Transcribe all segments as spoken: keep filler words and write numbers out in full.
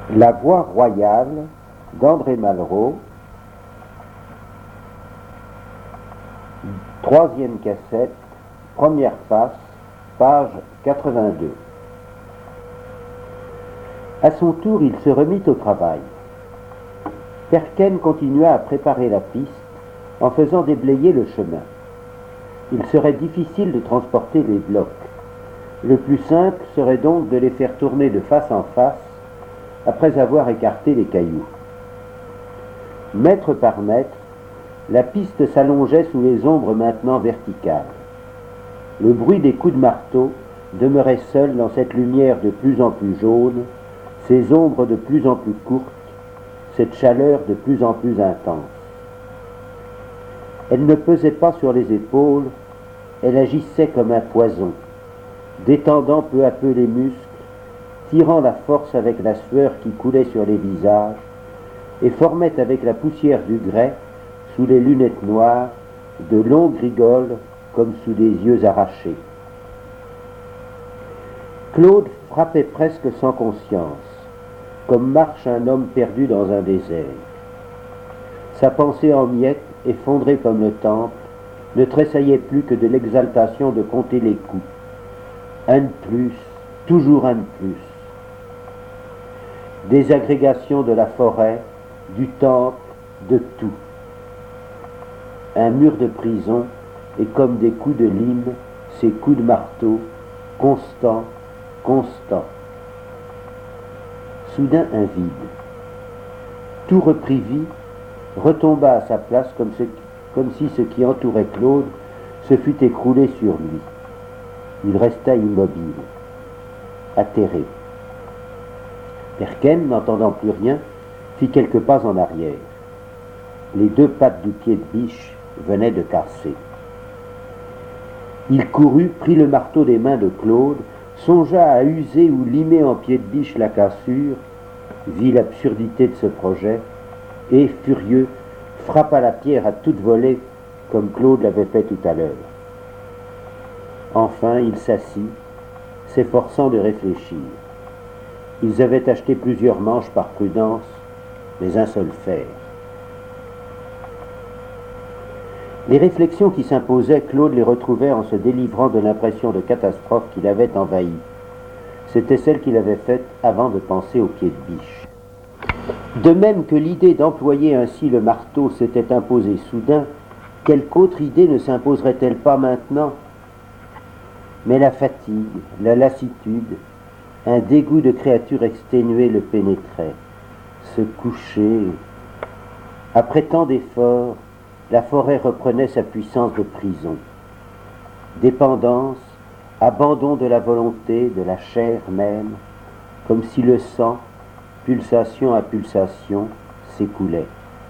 La voix royale d'André Malraux, troisième cassette, première face, page quatre-vingt-deux. À son tour, il se remit au travail. Perken continua à préparer la piste en faisant déblayer le chemin. Il serait difficile de transporter les blocs. Le plus simple serait donc de les faire tourner de face en face après avoir écarté les cailloux. Mètre par mètre, la piste s'allongeait sous les ombres maintenant verticales. Le bruit des coups de marteau demeurait seul dans cette lumière de plus en plus jaune, ces ombres de plus en plus courtes, cette chaleur de plus en plus intense. Elle ne pesait pas sur les épaules, elle agissait comme un poison, détendant peu à peu les muscles, tirant la force avec la sueur qui coulait sur les visages, et formait avec la poussière du grès, sous les lunettes noires, de longues rigoles comme sous des yeux arrachés. Claude frappait presque sans conscience, comme marche un homme perdu dans un désert. Sa pensée en miettes, effondrée comme le temple, ne tressaillait plus que de l'exaltation de compter les coups. Un de plus, toujours un de plus. Désagrégation de la forêt, du temple, de tout. Un mur de prison, et comme des coups de lime, ces coups de marteau, constants, constants. Soudain un vide. Tout reprit vie, retomba à sa place comme, ce, comme si ce qui entourait Claude se fût écroulé sur lui. Il resta immobile, atterré. Perken, n'entendant plus rien, fit quelques pas en arrière. Les deux pattes du pied de biche venaient de casser. Il courut, prit le marteau des mains de Claude, songea à user ou limer en pied de biche la cassure, vit l'absurdité de ce projet, et, furieux, frappa la pierre à toute volée, comme Claude l'avait fait tout à l'heure. Enfin, il s'assit, s'efforçant de réfléchir. Ils avaient acheté plusieurs manches par prudence, mais un seul fer. Les réflexions qui s'imposaient, Claude les retrouvait en se délivrant de l'impression de catastrophe qui l'avait envahi. C'était celle qu'il avait faite avant de penser au pied de biche. De même que l'idée d'employer ainsi le marteau s'était imposée soudain, quelque autre idée ne s'imposerait-elle pas maintenant? Mais la fatigue, la lassitude, un dégoût de créature exténuée le pénétrait. Se coucher. Après tant d'efforts, la forêt reprenait sa puissance de prison. Dépendance, abandon de la volonté, de la chair même, comme si le sang, pulsation à pulsation, s'écoulait.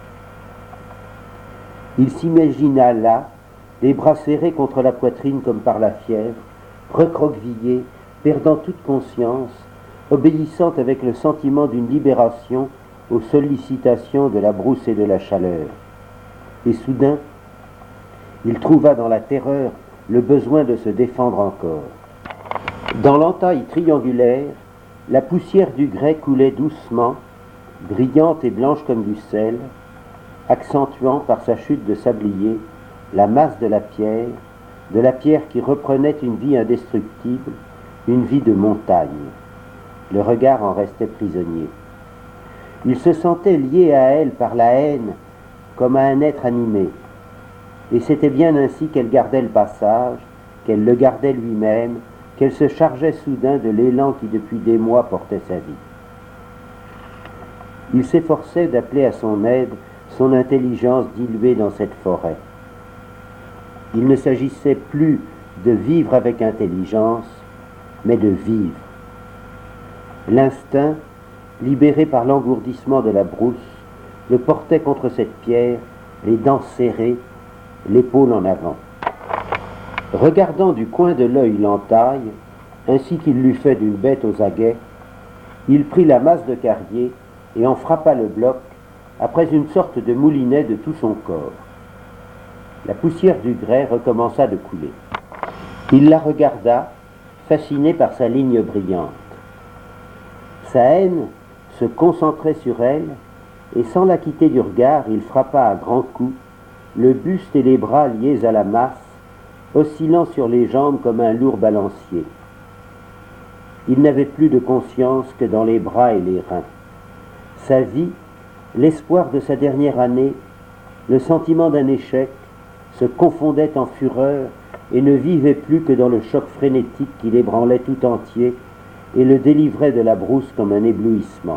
Il s'imagina là, les bras serrés contre la poitrine comme par la fièvre, recroquevillé, perdant toute conscience, obéissant avec le sentiment d'une libération aux sollicitations de la brousse et de la chaleur. Et soudain, il trouva dans la terreur le besoin de se défendre encore. Dans l'entaille triangulaire, la poussière du grès coulait doucement, brillante et blanche comme du sel, accentuant par sa chute de sablier la masse de la pierre, de la pierre qui reprenait une vie indestructible, une vie de montagne. Le regard en restait prisonnier. Il se sentait lié à elle par la haine, comme à un être animé. Et c'était bien ainsi qu'elle gardait le passage, qu'elle le gardait lui-même, qu'elle se chargeait soudain de l'élan qui depuis des mois portait sa vie. Il s'efforçait d'appeler à son aide son intelligence diluée dans cette forêt. Il ne s'agissait plus de vivre avec intelligence, mais de vivre. L'instinct, libéré par l'engourdissement de la brousse, le portait contre cette pierre, les dents serrées, l'épaule en avant. Regardant du coin de l'œil l'entaille, ainsi qu'il l'eût fait d'une bête aux aguets, il prit la masse de carrier et en frappa le bloc, après une sorte de moulinet de tout son corps. La poussière du grès recommença de couler. Il la regarda, fasciné par sa ligne brillante. Sa haine se concentrait sur elle, et sans la quitter du regard, il frappa à grands coups, le buste et les bras liés à la masse, oscillant sur les jambes comme un lourd balancier. Il n'avait plus de conscience que dans les bras et les reins. Sa vie, l'espoir de sa dernière année, le sentiment d'un échec, se confondaient en fureur et ne vivaient plus que dans le choc frénétique qui l'ébranlait tout entier et le délivrait de la brousse comme un éblouissement.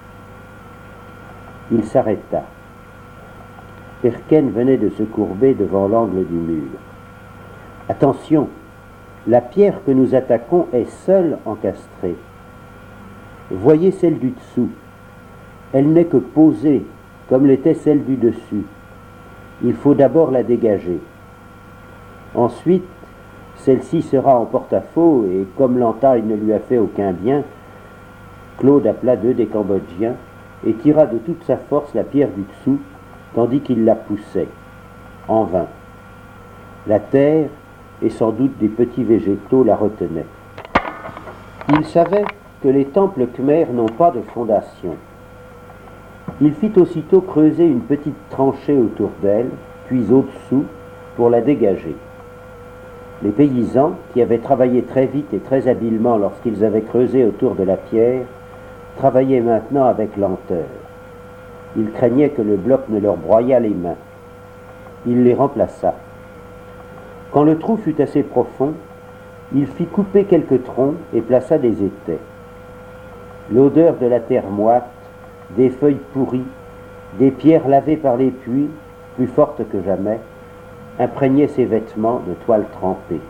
Il s'arrêta. Perken venait de se courber devant l'angle du mur. « Attention, la pierre que nous attaquons est seule encastrée. Voyez celle du dessous. Elle n'est que posée, comme l'était celle du dessus. Il faut d'abord la dégager. Ensuite, celle-ci sera en porte-à-faux, et comme l'entaille ne lui a fait aucun bien, Claude appela deux des Cambodgiens et tira de toute sa force la pierre du dessous, tandis qu'il la poussait. En vain. La terre, et sans doute des petits végétaux, la retenaient. Il savait que les temples khmers n'ont pas de fondation. Il fit aussitôt creuser une petite tranchée autour d'elle, puis au-dessous, pour la dégager. Les paysans, qui avaient travaillé très vite et très habilement lorsqu'ils avaient creusé autour de la pierre, travaillaient maintenant avec lenteur. Ils craignaient que le bloc ne leur broyât les mains. Il les remplaça. Quand le trou fut assez profond, il fit couper quelques troncs et plaça des étais. L'odeur de la terre moite, des feuilles pourries, des pierres lavées par les pluies, plus fortes que jamais, imprégnait ses vêtements de toile trempée.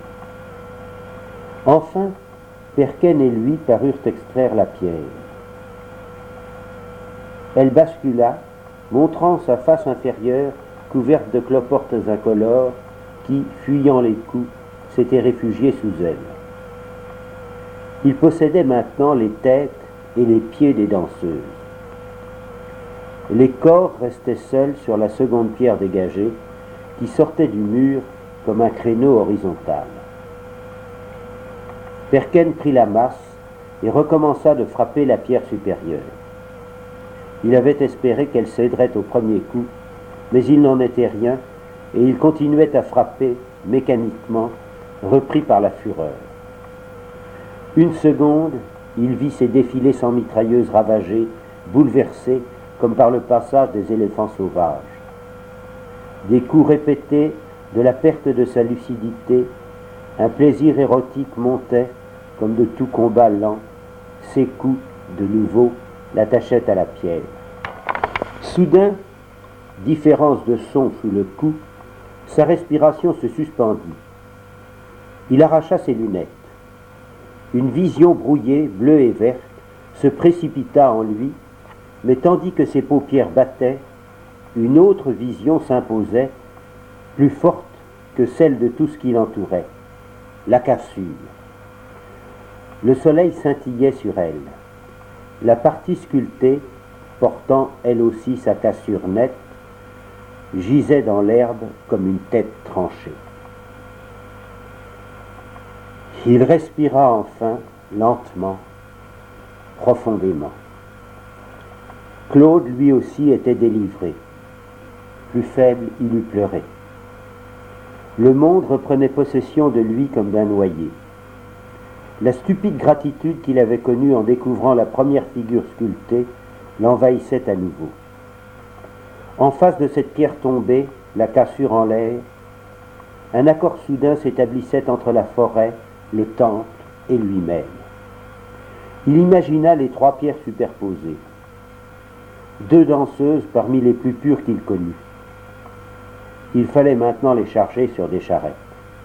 Enfin, Perken et lui parurent extraire la pierre. Elle bascula, montrant sa face inférieure couverte de cloportes incolores qui, fuyant les coups, s'étaient réfugiés sous elle. Il possédait maintenant les têtes et les pieds des danseuses. Les corps restaient seuls sur la seconde pierre dégagée, qui sortait du mur comme un créneau horizontal. Perken prit la masse et recommença de frapper la pierre supérieure. Il avait espéré qu'elle céderait au premier coup, mais il n'en était rien, et il continuait à frapper, mécaniquement, repris par la fureur. Une seconde, il vit ses défilés sans mitrailleuse ravagés, bouleversés, comme par le passage des éléphants sauvages. Des coups répétés, de la perte de sa lucidité, un plaisir érotique montait, comme de tout combat lent. Ses coups, de nouveau, l'attachaient à la pierre. Soudain, différence de son sous le coup, sa respiration se suspendit. Il arracha ses lunettes. Une vision brouillée, bleue et verte, se précipita en lui, mais tandis que ses paupières battaient, une autre vision s'imposait, plus forte que celle de tout ce qui l'entourait, la cassure. Le soleil scintillait sur elle. La partie sculptée, portant elle aussi sa cassure nette, gisait dans l'herbe comme une tête tranchée. Il respira enfin, lentement, profondément. Claude, lui aussi, était délivré. Plus faible, il eût pleuré. Le monde reprenait possession de lui comme d'un noyer. La stupide gratitude qu'il avait connue en découvrant la première figure sculptée l'envahissait à nouveau. En face de cette pierre tombée, la cassure en l'air, un accord soudain s'établissait entre la forêt, le temple et lui-même. Il imagina les trois pierres superposées. Deux danseuses parmi les plus pures qu'il connut. Il fallait maintenant les charger sur des charrettes.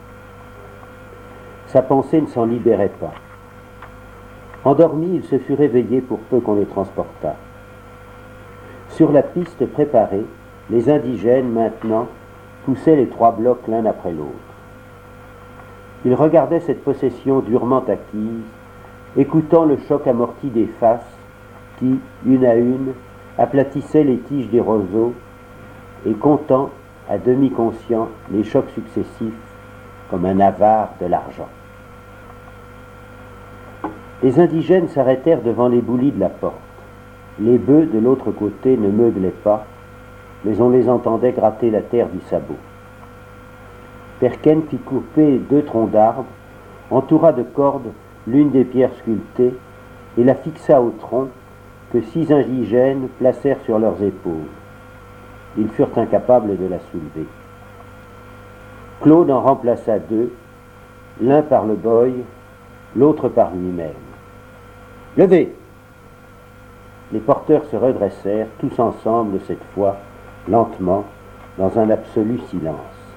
Sa pensée ne s'en libérait pas. Endormi, il se fut réveillé pour peu qu'on les transportât. Sur la piste préparée, les indigènes, maintenant, poussaient les trois blocs l'un après l'autre. Il regardait cette possession durement acquise, écoutant le choc amorti des faces qui, une à une, aplatissaient les tiges des roseaux et comptant, à demi conscient, les chocs successifs comme un avare de l'argent. Les indigènes s'arrêtèrent devant l'éboulis de la porte. Les bœufs de l'autre côté ne meuglaient pas, mais on les entendait gratter la terre du sabot. Perken fit couper deux troncs d'arbres, entoura de cordes l'une des pierres sculptées et la fixa au tronc que six indigènes placèrent sur leurs épaules. Ils furent incapables de la soulever. Claude en remplaça deux, l'un par le boy, l'autre par lui-même. « Levez !» Les porteurs se redressèrent, tous ensemble cette fois, lentement, dans un absolu silence.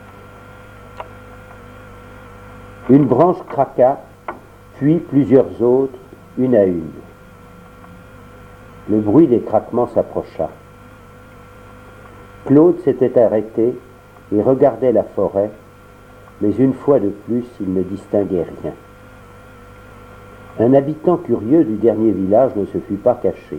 Une branche craqua, puis plusieurs autres, une à une. Le bruit des craquements s'approcha. Claude s'était arrêté et regardait la forêt, mais une fois de plus, il ne distinguait rien. Un habitant curieux du dernier village ne se fut pas caché.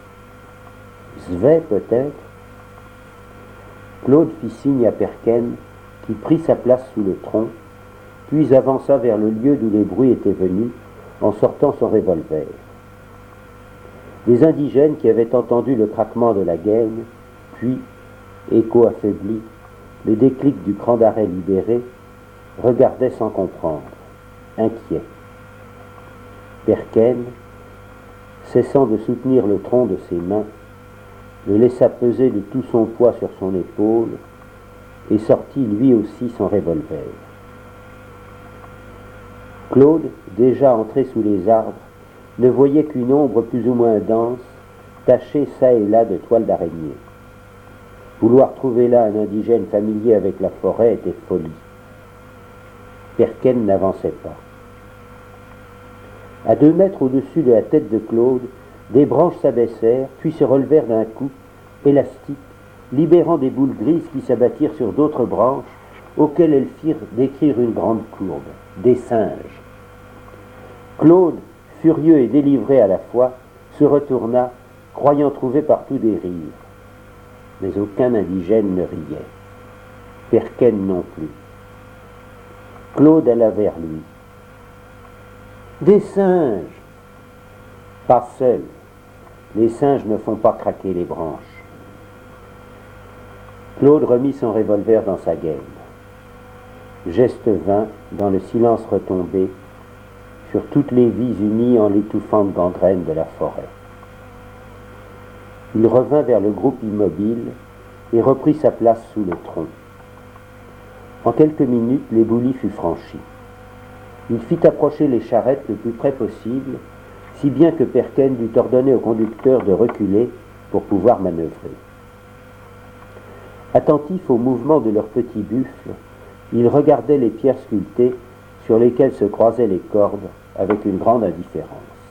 Zvé, peut-être? Claude fit signe à Perken, qui prit sa place sous le tronc, puis avança vers le lieu d'où les bruits étaient venus, en sortant son revolver. Les indigènes qui avaient entendu le craquement de la gaine, puis, écho affaibli, le déclic du cran d'arrêt libéré, regardaient sans comprendre, inquiets. Perken, cessant de soutenir le tronc de ses mains, le laissa peser de tout son poids sur son épaule et sortit lui aussi son revolver. Claude, déjà entré sous les arbres, ne voyait qu'une ombre plus ou moins dense, tachée çà et là de toiles d'araignée. Vouloir trouver là un indigène familier avec la forêt était folie. Perken n'avançait pas. À deux mètres au-dessus de la tête de Claude, des branches s'abaissèrent, puis se relevèrent d'un coup, élastiques, libérant des boules grises qui s'abattirent sur d'autres branches, auxquelles elles firent décrire une grande courbe, des singes. Claude, furieux et délivré à la fois, se retourna, croyant trouver partout des rires. Mais aucun indigène ne riait. Perken non plus. Claude alla vers lui. « Des singes !»« Pas seuls. Les singes ne font pas craquer les branches. » Claude remit son revolver dans sa gaine. Geste vain, dans le silence retombé, sur toutes les vies unies en l'étouffante gangrène de la forêt. Il revint vers le groupe immobile et reprit sa place sous le tronc. En quelques minutes, l'éboulis fut franchi. Il fit approcher les charrettes le plus près possible, si bien que Perken dut ordonner au conducteur de reculer pour pouvoir manœuvrer. Attentifs au mouvement de leurs petits buffles, ils regardaient les pierres sculptées sur lesquelles se croisaient les cordes avec une grande indifférence.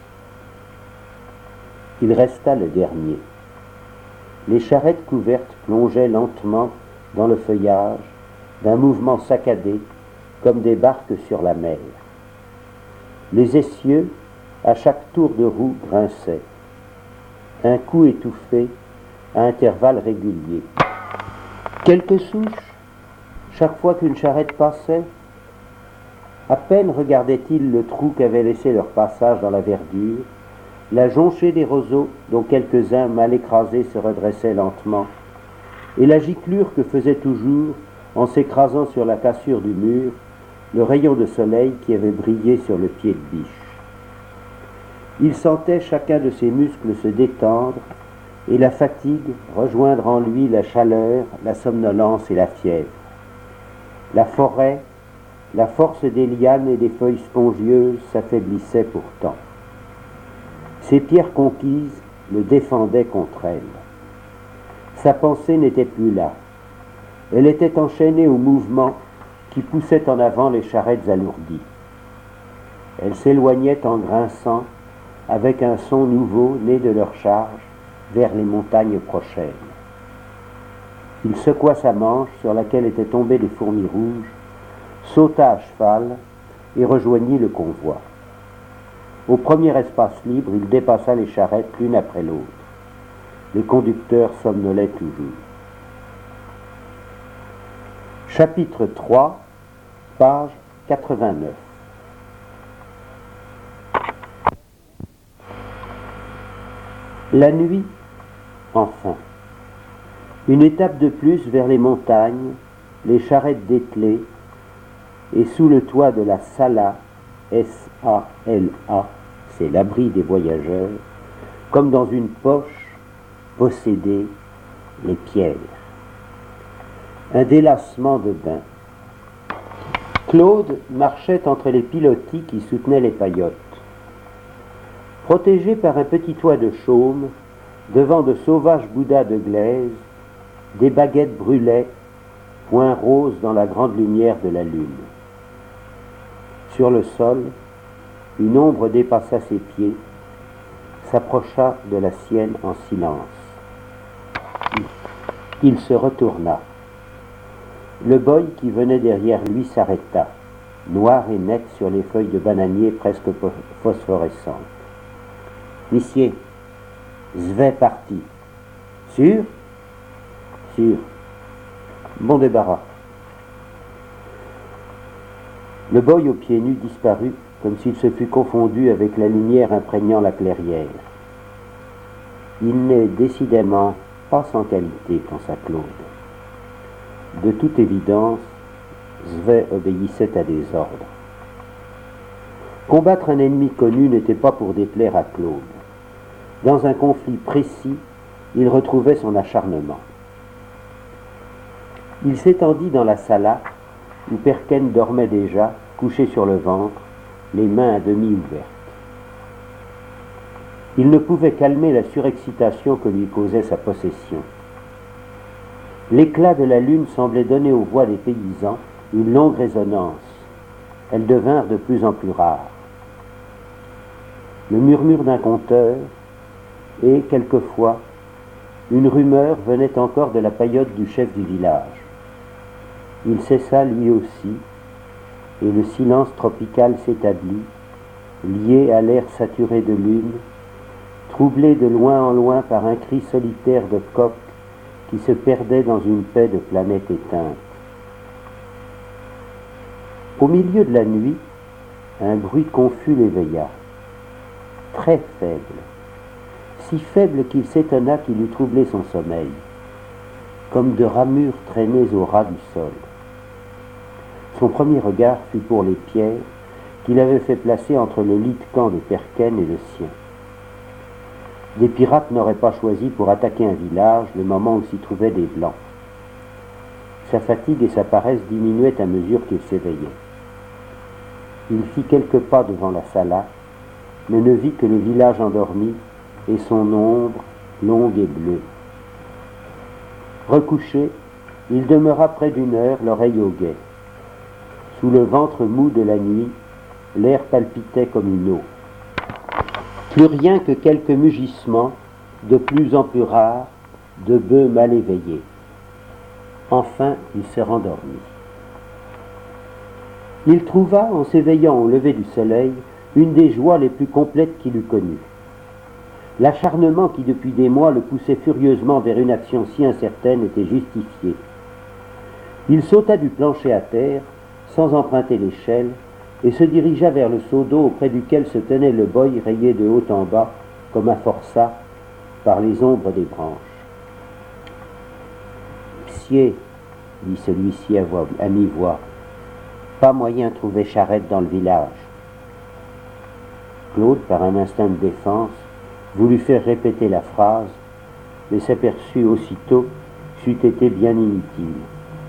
Il resta le dernier. Les charrettes couvertes plongeaient lentement dans le feuillage, d'un mouvement saccadé, comme des barques sur la mer. Les essieux, à chaque tour de roue, grinçaient. Un coup étouffé, à intervalles réguliers. Quelques souches, chaque fois qu'une charrette passait. À peine regardaient-ils le trou qu'avaient laissé leur passage dans la verdure, la jonchée des roseaux dont quelques-uns mal écrasés se redressaient lentement, et la giclure que faisait toujours, en s'écrasant sur la cassure du mur, le rayon de soleil qui avait brillé sur le pied de biche. Il sentait chacun de ses muscles se détendre et la fatigue rejoindre en lui la chaleur, la somnolence et la fièvre. La forêt, la force des lianes et des feuilles spongieuses s'affaiblissait pourtant. Ces pierres conquises le défendaient contre elles. Sa pensée n'était plus là. Elle était enchaînée au mouvement qui poussait en avant les charrettes alourdies. Elle s'éloignait en grinçant, avec un son nouveau né de leur charge, vers les montagnes prochaines. Il secoua sa manche sur laquelle étaient tombées des fourmis rouges, sauta à cheval et rejoignit le convoi. Au premier espace libre, il dépassa les charrettes l'une après l'autre. Les conducteurs somnolaient toujours. Chapitre trois, page quatre-vingt-neuf. La nuit, enfin. Une étape de plus vers les montagnes, les charrettes dételées, et sous le toit de la Sala, S A L A, c'est l'abri des voyageurs, comme dans une poche, possédée, les pierres. Un délassement de bain. Claude marchait entre les pilotis qui soutenaient les paillotes. Protégé par un petit toit de chaume, devant de sauvages bouddhas de glaise, des baguettes brûlaient, point rose dans la grande lumière de la lune. Sur le sol, une ombre dépassa ses pieds, s'approcha de la sienne en silence. Il se retourna. Le boy qui venait derrière lui s'arrêta, noir et net sur les feuilles de bananier presque phosphorescentes. « Monsieur, j'vais parti. Sûr ? Sûr. Bon débarras. » Le boy aux pieds nus disparut, comme s'il se fût confondu avec la lumière imprégnant la clairière. Il n'est décidément pas sans qualité, pensa Claude. De toute évidence, Zvey obéissait à des ordres. Combattre un ennemi connu n'était pas pour déplaire à Claude. Dans un conflit précis, il retrouvait son acharnement. Il s'étendit dans la sala, où Perken dormait déjà, couché sur le ventre, les mains à demi ouvertes. Il ne pouvait calmer la surexcitation que lui causait sa possession. L'éclat de la lune semblait donner aux voix des paysans une longue résonance. Elles devinrent de plus en plus rares. Le murmure d'un conteur et, quelquefois, une rumeur venait encore de la paillote du chef du village. Il cessa lui aussi, et le silence tropical s'établit, lié à l'air saturé de lune, troublé de loin en loin par un cri solitaire de coq qui se perdait dans une paix de planètes éteintes. Au milieu de la nuit, un bruit confus l'éveilla, très faible, si faible qu'il s'étonna qu'il eût troublé son sommeil, comme de ramures traînées au ras du sol. Son premier regard fut pour les pierres qu'il avait fait placer entre le lit de camp de Perken et le sien. Des pirates n'auraient pas choisi pour attaquer un village le moment où s'y trouvaient des blancs. Sa fatigue et sa paresse diminuaient à mesure qu'il s'éveillait. Il fit quelques pas devant la sala, mais ne vit que le village endormi et son ombre longue et bleue. Recouché, il demeura près d'une heure, l'oreille au guet. Sous le ventre mou de la nuit, l'air palpitait comme une eau. Plus rien que quelques mugissements, de plus en plus rares, de bœufs mal éveillés. Enfin, il se rendormit. Il trouva, en s'éveillant au lever du soleil, une des joies les plus complètes qu'il eût connues. L'acharnement qui, depuis des mois, le poussait furieusement vers une action si incertaine était justifié. Il sauta du plancher à terre, sans emprunter l'échelle, et se dirigea vers le seau d'eau auprès duquel se tenait le boy rayé de haut en bas, comme un forçat, par les ombres des branches. « Psier, dit celui-ci à, voix, à mi-voix, pas moyen de trouver charrette dans le village. » Claude, par un instinct de défense, voulut faire répéter la phrase, mais s'aperçut aussitôt c'eût été bien inutile.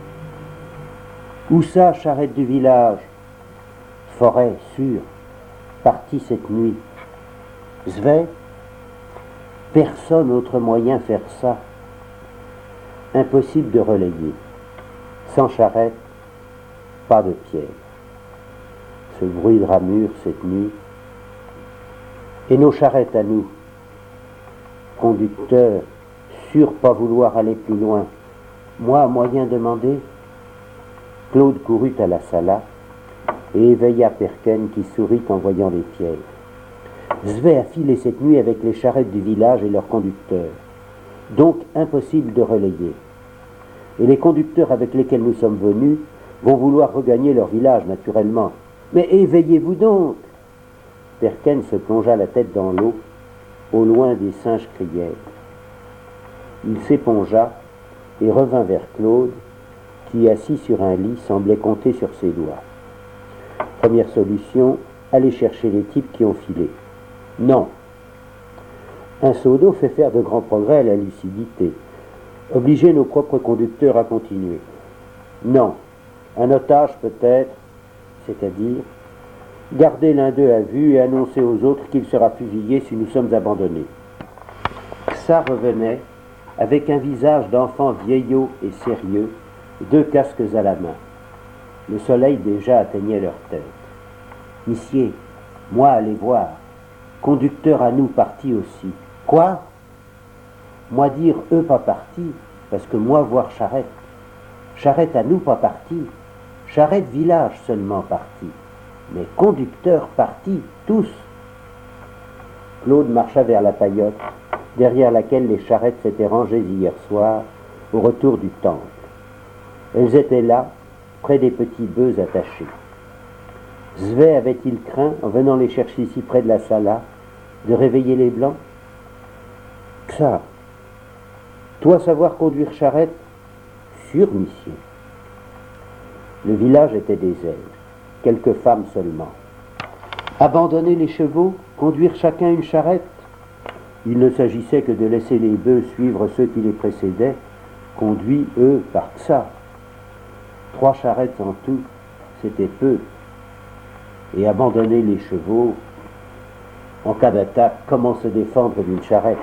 « Où ça, charrette du village ? Forêt, sûr, parti cette nuit. Zvey, personne autre moyen faire ça. Impossible de relayer. Sans charrette, pas de pierre. Ce bruit de ramure cette nuit. Et nos charrettes à nous. Conducteur, sûr pas vouloir aller plus loin. Moi, moyen demandé. Claude courut à la sala et éveilla Perken qui sourit en voyant les pierres. Zvey a filé cette nuit avec les charrettes du village et leurs conducteurs. Donc impossible de relayer. Et les conducteurs avec lesquels nous sommes venus vont vouloir regagner leur village, naturellement. Mais éveillez-vous donc ! Perken se plongea la tête dans l'eau Au loin, des singes criaient. Il s'épongea et revint vers Claude, qui, assis sur un lit, semblait compter sur ses doigts. Première solution, aller chercher les types qui ont filé. Non. Un seau d'eau fait faire de grands progrès à la lucidité. Obliger nos propres conducteurs à continuer. Non. Un otage peut-être, c'est-à-dire garder l'un d'eux à vue et annoncer aux autres qu'il sera fusillé si nous sommes abandonnés. Ça revenait avec un visage d'enfant vieillot et sérieux, deux casques à la main. Le soleil déjà atteignait leur tête. Missier, moi allez voir, conducteur à nous partis aussi. Quoi? Moi dire eux pas partis, parce que moi voir charrette. Charrette à nous pas partis, charrette village seulement partis. Mais conducteurs partis, tous. Claude marcha vers la paillote, derrière laquelle les charrettes s'étaient rangées hier soir, au retour du temple. Elles étaient là, près des petits bœufs attachés. Zvé avait-il craint, en venant les chercher si près de la sala, de réveiller les Blancs? Ça, toi savoir conduire charrette? Sûr, monsieur. Le village était désert, quelques femmes seulement. Abandonner les chevaux, conduire chacun une charrette? Il ne s'agissait que de laisser les bœufs suivre ceux qui les précédaient, conduits, eux, par ça. Trois charrettes en tout, c'était peu. Et abandonner les chevaux, en cas d'attaque, comment se défendre d'une charrette?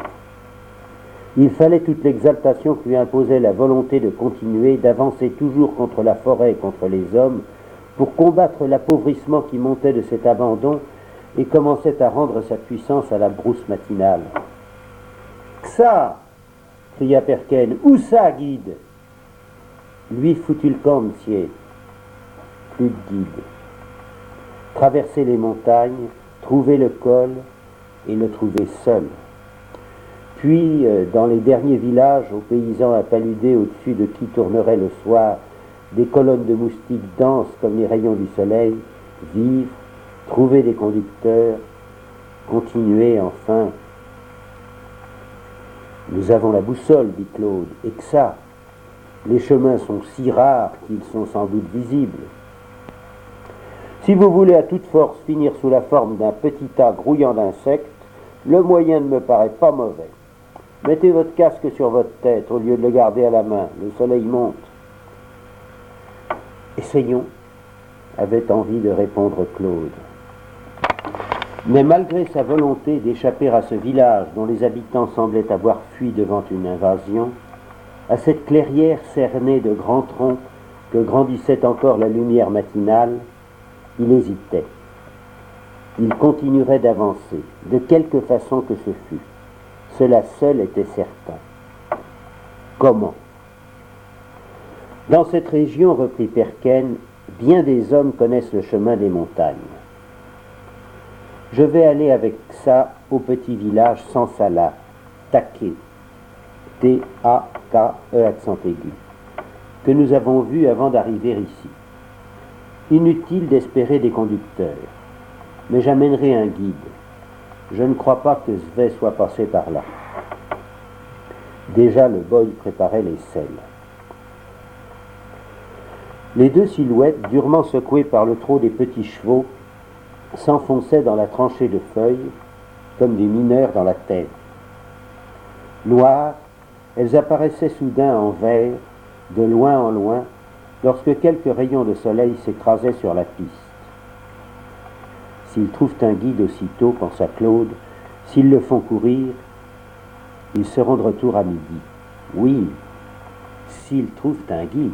Il fallait toute l'exaltation que lui imposait la volonté de continuer, d'avancer toujours contre la forêt et contre les hommes, pour combattre l'appauvrissement qui montait de cet abandon et commençait à rendre sa puissance à la brousse matinale. « Ça !» cria Perken. « Où ça, guide ?» Lui foutu le camp, monsieur. Plus de guide. Traverser les montagnes, trouver le col et le trouver seul. Puis, dans les derniers villages, aux paysans impaludés au-dessus de qui tourneraient le soir des colonnes de moustiques denses comme les rayons du soleil, vivre, trouver des conducteurs, continuer enfin. Nous avons la boussole, dit Claude, et que ça, les chemins sont si rares qu'ils sont sans doute visibles. Si vous voulez à toute force finir sous la forme d'un petit tas grouillant d'insectes, le moyen ne me paraît pas mauvais. Mettez votre casque sur votre tête au lieu de le garder à la main, le soleil monte. Essayons, avait envie de répondre Claude. Mais malgré sa volonté d'échapper à ce village dont les habitants semblaient avoir fui devant une invasion, à cette clairière cernée de grands troncs que grandissait encore la lumière matinale, il hésitait. Il continuerait d'avancer, de quelque façon que ce fût. Cela seul était certain. Comment? Dans cette région, reprit Perken, bien des hommes connaissent le chemin des montagnes. Je vais aller avec ça au petit village sans Salah, Také, T A K E accent aigu, que nous avons vu avant d'arriver ici. Inutile d'espérer des conducteurs, mais j'amènerai un guide. Je ne crois pas que Zvé soit passé par là. Déjà le boy préparait les selles. Les deux silhouettes, durement secouées par le trot des petits chevaux, s'enfonçaient dans la tranchée de feuilles, comme des mineurs dans la terre. Noires, elles apparaissaient soudain en vert, de loin en loin, lorsque quelques rayons de soleil s'écrasaient sur la piste. S'ils trouvent un guide aussitôt, pensa Claude, s'ils le font courir, ils seront de retour à midi. Oui, s'ils trouvent un guide.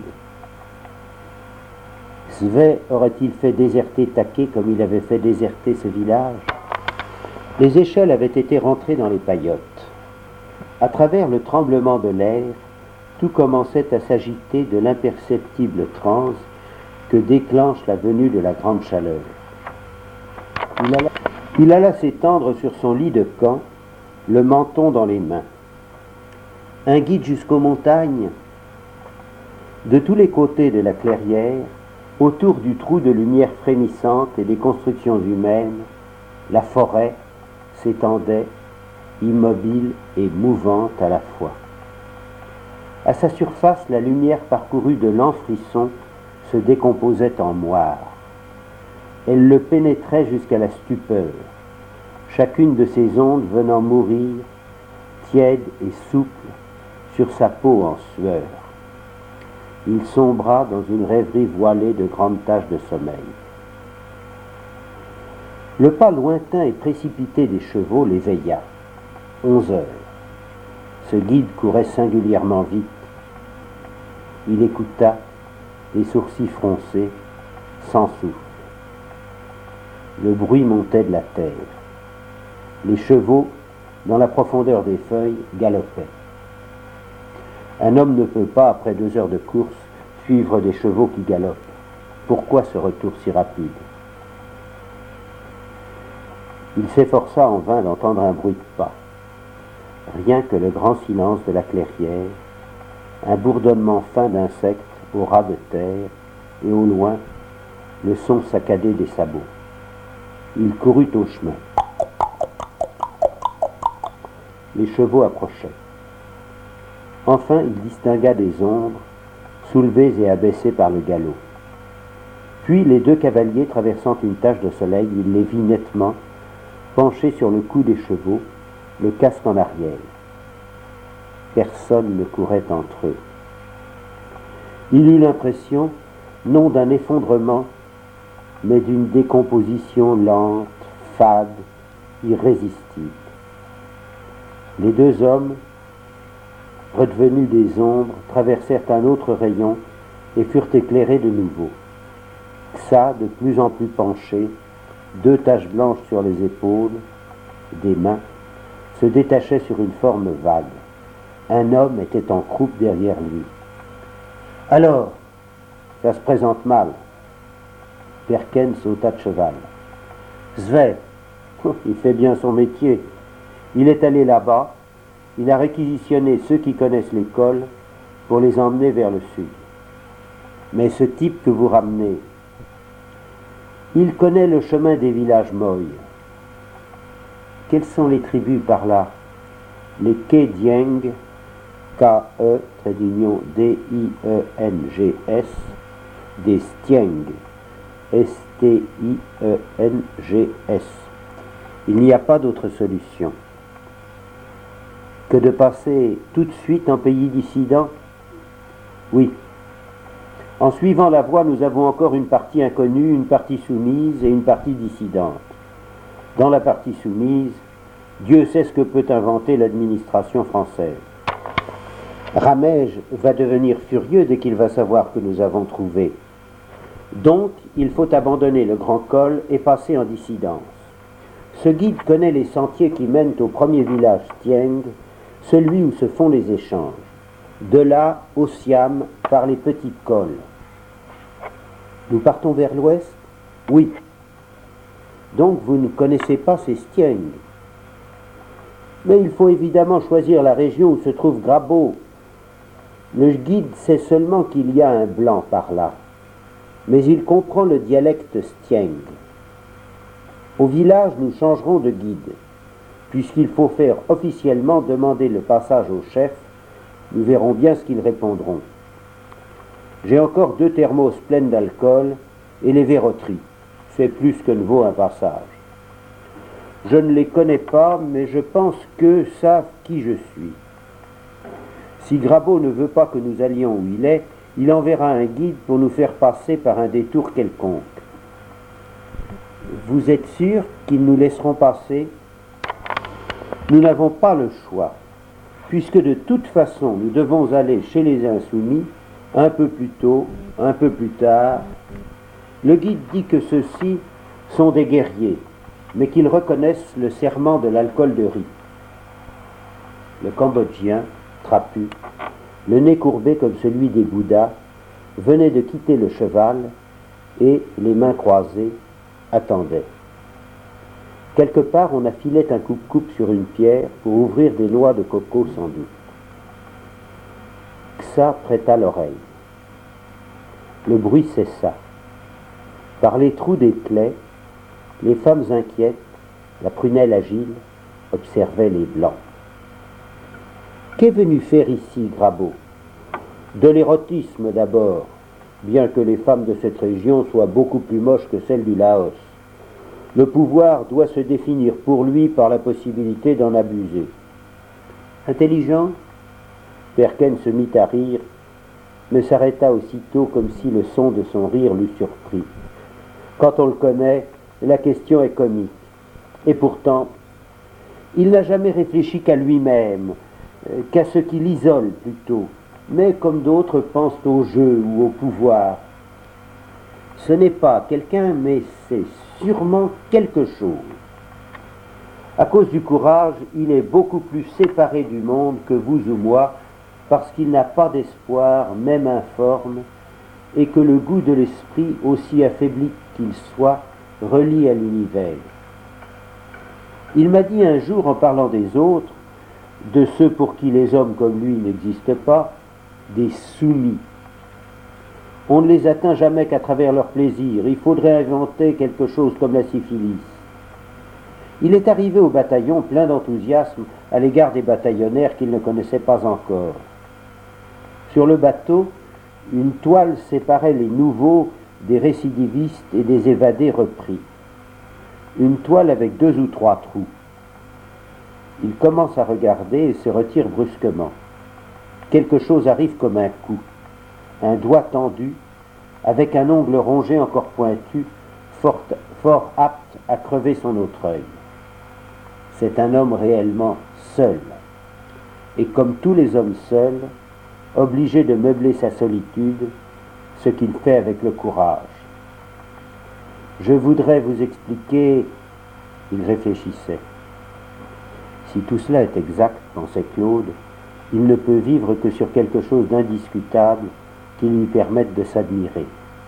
Zvé aurait-il fait déserter Také comme il avait fait déserter ce village? Les échelles avaient été rentrées dans les paillotes. À travers le tremblement de l'air, tout commençait à s'agiter de l'imperceptible transe que déclenche la venue de la grande chaleur. Il alla, il alla s'étendre sur son lit de camp, le menton dans les mains. Un guide jusqu'aux montagnes. De tous les côtés de la clairière, autour du trou de lumière frémissante et des constructions humaines, la forêt s'étendait, immobile et mouvante à la fois. À sa surface, la lumière parcourue de lents frissons se décomposait en moire. Elle le pénétrait jusqu'à la stupeur, chacune de ses ondes venant mourir, tiède et souple, sur sa peau en sueur. Il sombra dans une rêverie voilée de grandes taches de sommeil. Le pas lointain et précipité des chevaux l'éveilla. Onze heures. Ce guide courait singulièrement vite. Il écouta, les sourcils froncés, sans souffle. Le bruit montait de la terre. Les chevaux, dans la profondeur des feuilles, galopaient. Un homme ne peut pas, après deux heures de course, suivre des chevaux qui galopent. Pourquoi ce retour si rapide? Il s'efforça en vain d'entendre un bruit de pas. Rien que le grand silence de la clairière, un bourdonnement fin d'insectes au ras de terre, et au loin, le son saccadé des sabots. Il courut au chemin. Les chevaux approchaient. Enfin, il distingua des ombres, soulevées et abaissées par le galop. Puis, les deux cavaliers traversant une tache de soleil, il les vit nettement, penchés sur le cou des chevaux, le casque en arrière. Personne ne courait entre eux. Il eut l'impression, non d'un effondrement, mais d'une décomposition lente, fade, irrésistible. Les deux hommes, redevenus des ombres, traversèrent un autre rayon et furent éclairés de nouveau. Ça, de plus en plus penché, deux taches blanches sur les épaules, des mains, se détachaient sur une forme vague. Un homme était en croupe derrière lui. « Alors, ça se présente mal. » Perken sauta de cheval. « Zve, il fait bien son métier. Il est allé là-bas, il a réquisitionné ceux qui connaissent l'école pour les emmener vers le sud. Mais ce type que vous ramenez, il connaît le chemin des villages Moy. Quelles sont les tribus par là? Les Kedieng, K-E, trait d'union D I E N G S, des Stieng, S T I E N G S. Il n'y a pas d'autre solution que de passer tout de suite en pays dissident? Oui. En suivant la voie, nous avons encore une partie inconnue, une partie soumise et une partie dissidente. Dans la partie soumise, Dieu sait ce que peut inventer l'administration française. Ramège va devenir furieux dès qu'il va savoir que nous avons trouvé. Donc, il faut abandonner le grand col et passer en dissidence. Ce guide connaît les sentiers qui mènent au premier village Stieng, celui où se font les échanges. De là, au Siam, par les petits cols. Nous partons vers l'ouest? Oui. Donc vous ne connaissez pas ces Stieng. Mais il faut évidemment choisir la région où se trouve Grabeau. Le guide sait seulement qu'il y a un blanc par là, mais il comprend le dialecte Stieng. Au village, nous changerons de guide, puisqu'il faut faire officiellement demander le passage au chef. Nous verrons bien ce qu'ils répondront. J'ai encore deux thermos pleines d'alcool et les verroteries. C'est plus que ne vaut un passage. Je ne les connais pas, mais je pense qu'eux savent qui je suis. Si Grabeau ne veut pas que nous allions où il est, il enverra un guide pour nous faire passer par un détour quelconque. Vous êtes sûr qu'ils nous laisseront passer? Nous n'avons pas le choix, puisque de toute façon nous devons aller chez les insoumis, un peu plus tôt, un peu plus tard. Le guide dit que ceux-ci sont des guerriers, mais qu'ils reconnaissent le serment de l'alcool de riz. Le Cambodgien, trapu, le nez courbé comme celui des Bouddhas, venait de quitter le cheval et, les mains croisées, attendait. Quelque part, on affilait un coupe-coupe sur une pierre pour ouvrir des noix de coco sans doute. Xa prêta l'oreille. Le bruit cessa. Par les trous des claies, les femmes inquiètes, la prunelle agile, observaient les Blancs. Qu'est venu faire ici Grabeau? De l'érotisme d'abord, bien que les femmes de cette région soient beaucoup plus moches que celles du Laos. Le pouvoir doit se définir pour lui par la possibilité d'en abuser. Intelligent? Perken se mit à rire, mais s'arrêta aussitôt comme si le son de son rire l'eût surpris. Quand on le connaît, la question est comique. Et pourtant, il n'a jamais réfléchi qu'à lui-même, qu'à ce qui l'isole plutôt, mais comme d'autres pensent au jeu ou au pouvoir. Ce n'est pas quelqu'un, mais c'est sûrement quelque chose. À cause du courage, il est beaucoup plus séparé du monde que vous ou moi, parce qu'il n'a pas d'espoir, même informe, et que le goût de l'esprit, aussi affaibli qu'il soit, relie à l'univers. Il m'a dit un jour, en parlant des autres, de ceux pour qui les hommes comme lui n'existent pas, des soumis. On ne les atteint jamais qu'à travers leur plaisir. Il faudrait inventer quelque chose comme la syphilis. Il est arrivé au bataillon plein d'enthousiasme à l'égard des bataillonnaires qu'il ne connaissait pas encore. Sur le bateau, une toile séparait les nouveaux des récidivistes et des évadés repris. Une toile avec deux ou trois trous. Il commence à regarder et se retire brusquement. Quelque chose arrive comme un coup. Un doigt tendu, avec un ongle rongé encore pointu, fort, fort apte à crever son autre œil. C'est un homme réellement seul, et comme tous les hommes seuls, obligé de meubler sa solitude, ce qu'il fait avec le courage. Je voudrais vous expliquer, il réfléchissait. Si tout cela est exact, pensait Claude, il ne peut vivre que sur quelque chose d'indiscutable qui lui permette de s'admirer.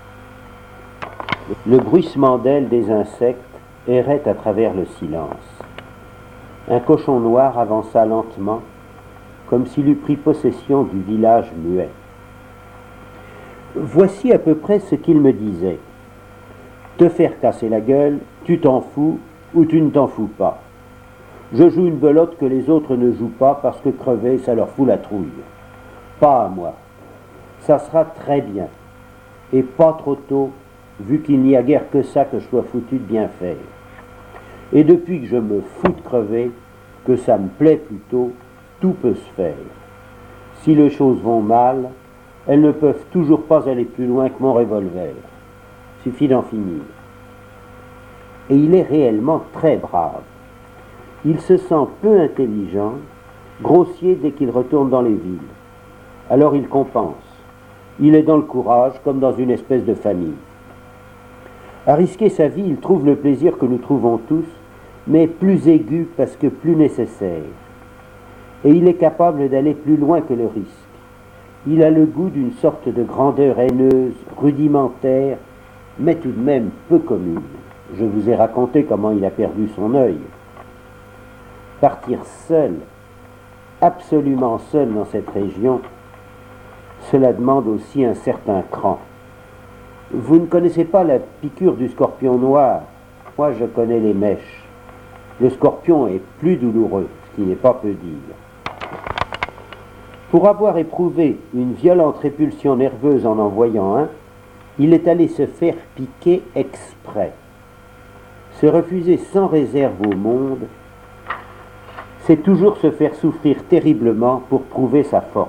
Le bruissement d'ailes des insectes errait à travers le silence. Un cochon noir avança lentement, comme s'il eût pris possession du village muet. Voici à peu près ce qu'il me disait. Te faire casser la gueule, tu t'en fous ou tu ne t'en fous pas. Je joue une belote que les autres ne jouent pas parce que crever, ça leur fout la trouille. Pas à moi. Ça sera très bien. Et pas trop tôt, vu qu'il n'y a guère que ça que je sois foutu de bien faire. Et depuis que je me fous de crever, que ça me plaît plutôt, tout peut se faire. Si les choses vont mal, elles ne peuvent toujours pas aller plus loin que mon revolver. Suffit d'en finir. Et il est réellement très brave. Il se sent peu intelligent, grossier dès qu'il retourne dans les villes. Alors il compense. Il est dans le courage, comme dans une espèce de famille. À risquer sa vie, il trouve le plaisir que nous trouvons tous, mais plus aigu parce que plus nécessaire. Et il est capable d'aller plus loin que le risque. Il a le goût d'une sorte de grandeur haineuse, rudimentaire, mais tout de même peu commune. Je vous ai raconté comment il a perdu son œil. Partir seul, absolument seul dans cette région, cela demande aussi un certain cran. Vous ne connaissez pas la piqûre du scorpion noir? Moi, je connais les mèches. Le scorpion est plus douloureux, ce qui n'est pas peu dire. Pour avoir éprouvé une violente répulsion nerveuse en en voyant un, il est allé se faire piquer exprès. Se refuser sans réserve au monde, c'est toujours se faire souffrir terriblement pour prouver sa force.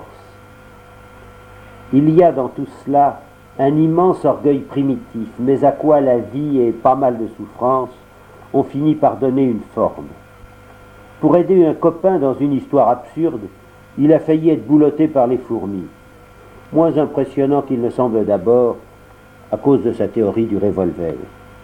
Il y a dans tout cela un immense orgueil primitif, mais à quoi la vie et pas mal de souffrances ont fini par donner une forme. Pour aider un copain dans une histoire absurde, il a failli être boulotté par les fourmis. Moins impressionnant qu'il ne semble d'abord, à cause de sa théorie du revolver.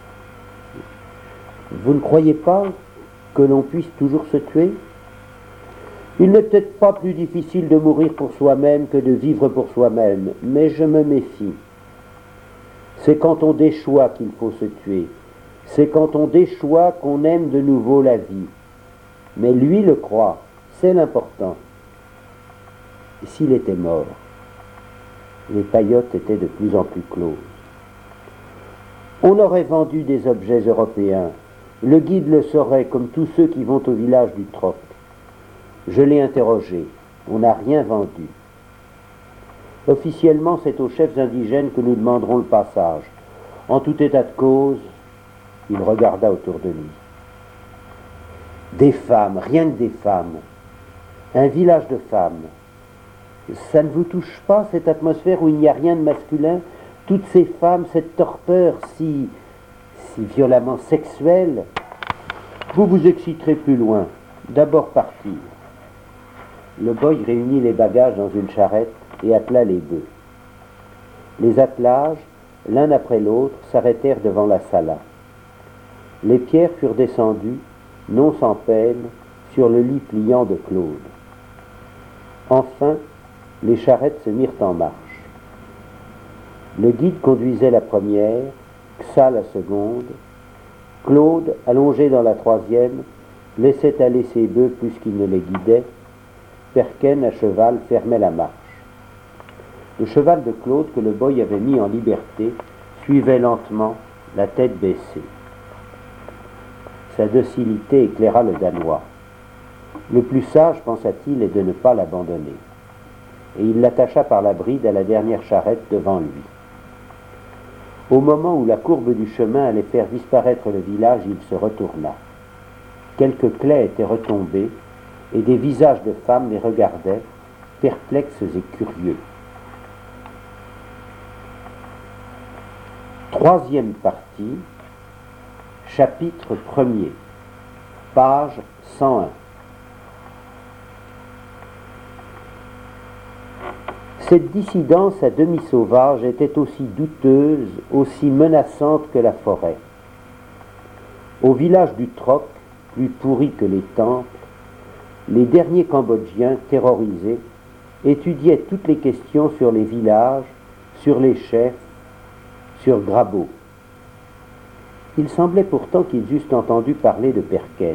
Vous ne croyez pas que l'on puisse toujours se tuer? Il n'est peut-être pas plus difficile de mourir pour soi-même que de vivre pour soi-même, mais je me méfie. C'est quand on déchoit qu'il faut se tuer. C'est quand on déchoit qu'on aime de nouveau la vie. Mais lui le croit, c'est l'important. S'il était mort, les paillotes étaient de plus en plus closes. On aurait vendu des objets européens, Le guide le saurait, comme tous ceux qui vont au village du Troc. Je l'ai interrogé. On n'a rien vendu. Officiellement, c'est aux chefs indigènes que nous demanderons le passage. En tout état de cause, il regarda autour de lui. Des femmes, rien que des femmes. Un village de femmes. Ça ne vous touche pas, cette atmosphère où il n'y a rien de masculin? Toutes ces femmes, cette torpeur si, si violemment sexuelle? Vous vous exciterez plus loin. D'abord partir. Le boy réunit les bagages dans une charrette et attela les bœufs. Les attelages, l'un après l'autre, s'arrêtèrent devant la sala. Les pierres furent descendues, non sans peine, sur le lit pliant de Claude. Enfin, les charrettes se mirent en marche. Le guide conduisait la première, Xa la seconde. Claude, allongé dans la troisième, laissait aller ses bœufs plus qu'il ne les guidait. Perken, à cheval, fermait la marche. Le cheval de Claude, que le boy avait mis en liberté, suivait lentement, la tête baissée. Sa docilité éclaira le Danois. Le plus sage, pensa-t-il, est de ne pas l'abandonner. Et il l'attacha par la bride à la dernière charrette devant lui. Au moment où la courbe du chemin allait faire disparaître le village, il se retourna. Quelques claies étaient retombées, et des visages de femmes les regardaient, perplexes et curieux. Troisième partie, chapitre premier, page cent un. Cette dissidence à demi sauvage était aussi douteuse, aussi menaçante que la forêt. Au village du Troc, plus pourri que les temples, les derniers Cambodgiens, terrorisés, étudiaient toutes les questions sur les villages, sur les chefs, sur Grabo. Il semblait pourtant qu'ils eussent entendu parler de Perken.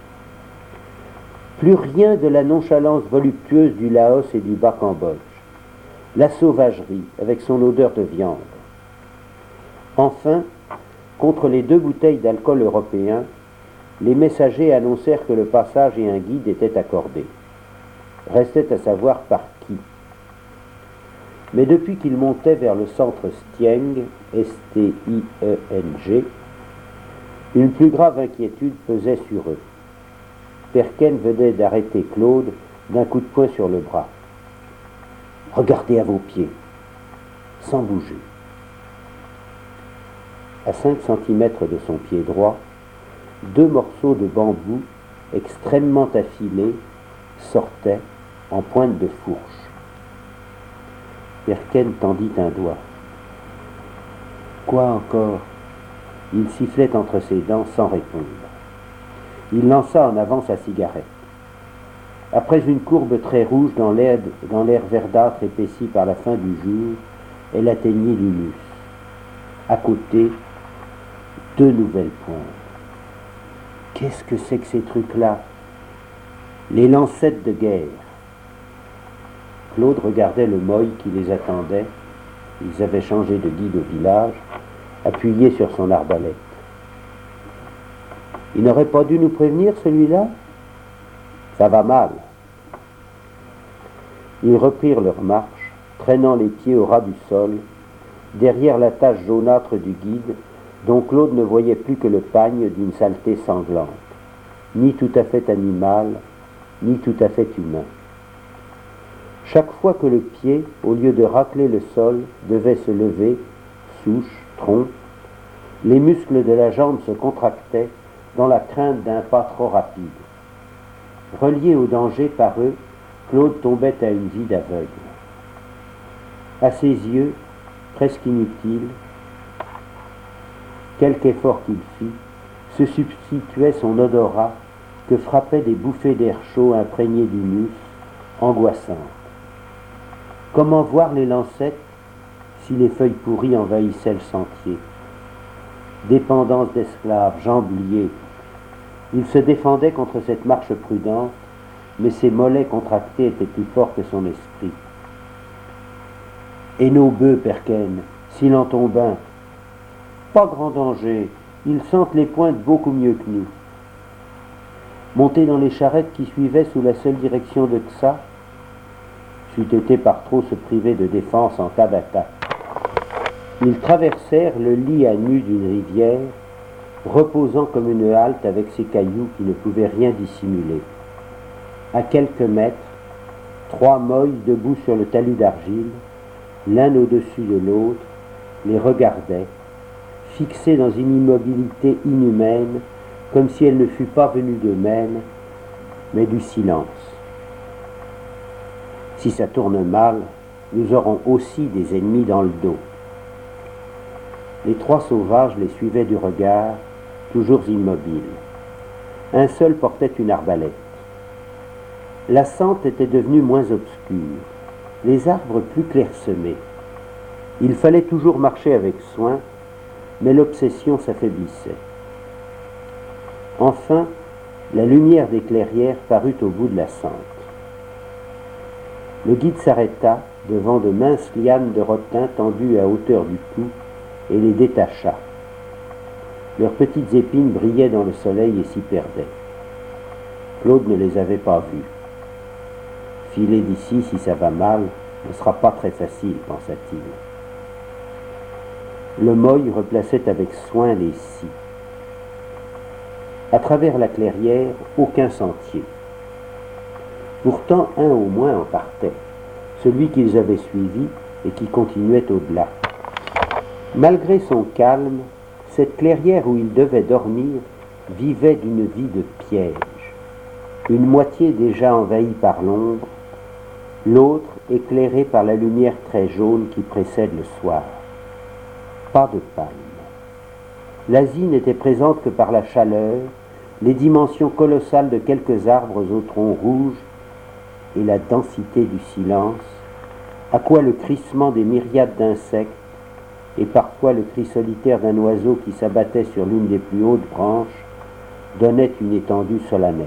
Plus rien de la nonchalance voluptueuse du Laos et du Bas-Cambodge. La sauvagerie, avec son odeur de viande. Enfin, contre les deux bouteilles d'alcool européen, les messagers annoncèrent que le passage et un guide étaient accordés. Restait à savoir par qui. Mais depuis qu'ils montaient vers le centre Stieng, S T I E N G, une plus grave inquiétude pesait sur eux. Perken venait d'arrêter Claude d'un coup de poing sur le bras. « Regardez à vos pieds, sans bouger. » À cinq centimètres de son pied droit, deux morceaux de bambou extrêmement affilés sortaient en pointe de fourche. Perken tendit un doigt. Quoi encore? Il sifflait entre ses dents sans répondre. Il lança en avant sa cigarette. Après une courbe très rouge dans l'air, dans l'air verdâtre épaissi par la fin du jour, elle atteignit l'humus. À côté, deux nouvelles pointes. Qu'est-ce que c'est que ces trucs-là? Les lancettes de guerre. Claude regardait le moy qui les attendait. Ils avaient changé de guide au village, appuyé sur son arbalète. Il n'aurait pas dû nous prévenir, celui-là? Ça va mal. Ils reprirent leur marche, traînant les pieds au ras du sol, derrière la tache jaunâtre du guide, dont Claude ne voyait plus que le pagne d'une saleté sanglante, ni tout à fait animal, ni tout à fait humain. Chaque fois que le pied, au lieu de racler le sol, devait se lever, souche, tronc, les muscles de la jambe se contractaient dans la crainte d'un pas trop rapide. Relié au danger par eux, Claude tombait à une vie d'aveugle. À ses yeux, presque inutile, quelque effort qu'il fit, se substituait son odorat que frappaient des bouffées d'air chaud imprégnées d'humus, angoissantes. Comment voir les lancettes si les feuilles pourries envahissaient le sentier? Dépendance d'esclaves, jambes liées. Il se défendait contre cette marche prudente, mais ses mollets contractés étaient plus forts que son esprit. Et nos bœufs, Perken, s'il en tombe un? Pas grand danger, Ils sentent les pointes beaucoup mieux que nous. Montés dans les charrettes qui suivaient sous la seule direction de Xa, c'eût été par trop se priver de défense en cas d'attaque. Ils traversèrent le lit à nu d'une rivière, reposant comme une halte avec ses cailloux qui ne pouvaient rien dissimuler. À quelques mètres, trois moyes debout sur le talus d'argile, l'un au-dessus de l'autre, les regardaient, fixés dans une immobilité inhumaine, comme si elle ne fût pas venue d'eux-mêmes, mais du silence. Si ça tourne mal, nous aurons aussi des ennemis dans le dos. Les trois sauvages les suivaient du regard, toujours immobiles. Un seul portait une arbalète. La sente était devenue moins obscure, les arbres plus clairsemés. Il fallait toujours marcher avec soin, mais l'obsession s'affaiblissait. Enfin, la lumière des clairières parut au bout de la sente. Le guide s'arrêta devant de minces lianes de rotin tendues à hauteur du cou et les détacha. Leurs petites épines brillaient dans le soleil et s'y perdaient. Claude ne les avait pas vues. Filer d'ici, si ça va mal, ne sera pas très facile, pensa-t-il. Le moy replaçait avec soin les scies. À travers la clairière, aucun sentier. Pourtant, un au moins en partait, celui qu'ils avaient suivi et qui continuait au-delà. Malgré son calme, cette clairière où ils devaient dormir vivait d'une vie de piège. Une moitié déjà envahie par l'ombre, l'autre éclairée par la lumière très jaune qui précède le soir. Pas de palme. L'Asie n'était présente que par la chaleur, les dimensions colossales de quelques arbres au tronc rouge et la densité du silence, à quoi le crissement des myriades d'insectes et parfois le cri solitaire d'un oiseau qui s'abattait sur l'une des plus hautes branches donnaient une étendue solennelle.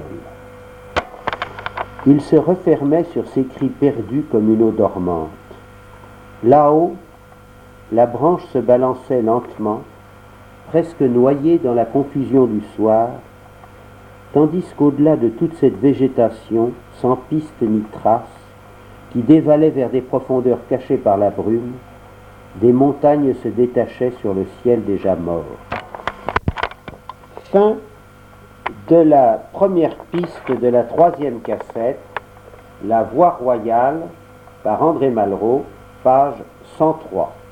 Il se refermait sur ces cris perdus comme une eau dormante. Là-haut, la branche se balançait lentement, presque noyée dans la confusion du soir, tandis qu'au-delà de toute cette végétation, sans piste ni trace, qui dévalait vers des profondeurs cachées par la brume, des montagnes se détachaient sur le ciel déjà mort. Fin de la première piste de la troisième cassette, La Voie royale, par André Malraux, page cent trois.